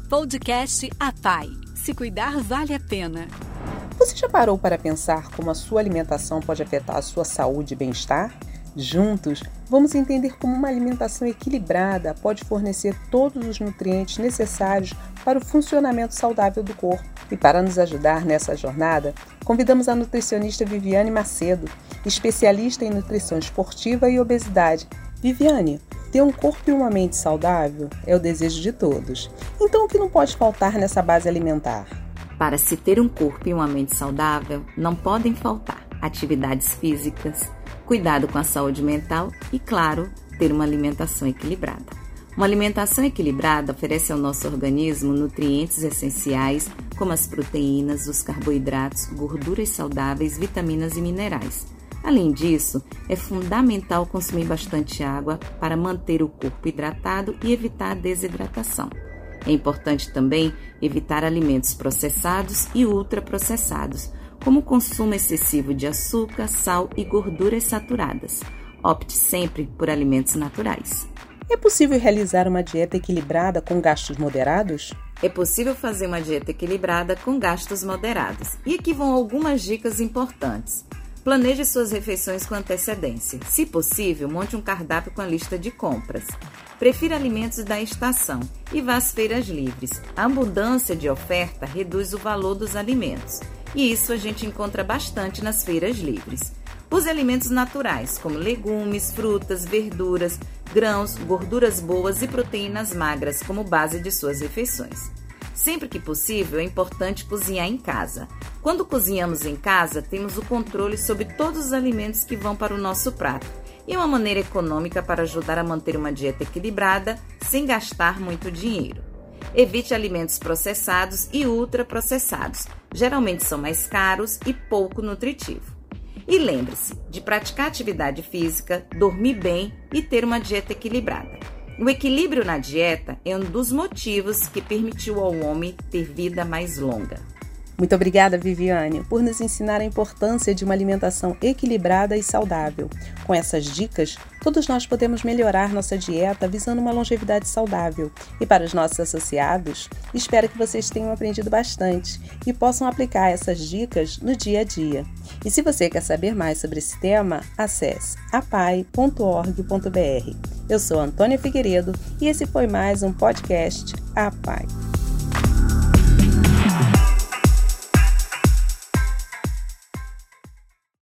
Podcast APAI. Se cuidar, vale a pena. Você já parou para pensar como a sua alimentação pode afetar a sua saúde e bem-estar? Juntos, vamos entender como uma alimentação equilibrada pode fornecer todos os nutrientes necessários para o funcionamento saudável do corpo. E para nos ajudar nessa jornada, convidamos a nutricionista Viviane Macedo, especialista em nutrição esportiva e obesidade. Viviane, ter um corpo e uma mente saudável é o desejo de todos. Então, o que não pode faltar nessa base alimentar? Para se ter um corpo e uma mente saudável, não podem faltar atividades físicas, cuidado com a saúde mental e, claro, ter uma alimentação equilibrada. Uma alimentação equilibrada oferece ao nosso organismo nutrientes essenciais como as proteínas, os carboidratos, gorduras saudáveis, vitaminas e minerais. Além disso, é fundamental consumir bastante água para manter o corpo hidratado e evitar a desidratação. É importante também evitar alimentos processados e ultraprocessados, como o consumo excessivo de açúcar, sal e gorduras saturadas. Opte sempre por alimentos naturais. É possível realizar uma dieta equilibrada com gastos moderados? É possível fazer uma dieta equilibrada com gastos moderados. E aqui vão algumas dicas importantes. Planeje suas refeições com antecedência. Se possível, monte um cardápio com a lista de compras. Prefira alimentos da estação e vá às feiras livres. A abundância de oferta reduz o valor dos alimentos. E isso a gente encontra bastante nas feiras livres. Use alimentos naturais, como legumes, frutas, verduras, grãos, gorduras boas e proteínas magras como base de suas refeições. Sempre que possível, é importante cozinhar em casa. Quando cozinhamos em casa, temos o controle sobre todos os alimentos que vão para o nosso prato. E é uma maneira econômica para ajudar a manter uma dieta equilibrada sem gastar muito dinheiro. Evite alimentos processados e ultraprocessados. Geralmente são mais caros e pouco nutritivos. E lembre-se de praticar atividade física, dormir bem e ter uma dieta equilibrada. O equilíbrio na dieta é um dos motivos que permitiu ao homem ter vida mais longa. Muito obrigada, Viviane, por nos ensinar a importância de uma alimentação equilibrada e saudável. Com essas dicas, todos nós podemos melhorar nossa dieta visando uma longevidade saudável. E para os nossos associados, espero que vocês tenham aprendido bastante e possam aplicar essas dicas no dia a dia. E se você quer saber mais sobre esse tema, acesse apai.org.br. Eu sou Antônia Figueiredo e esse foi mais um podcast APAI.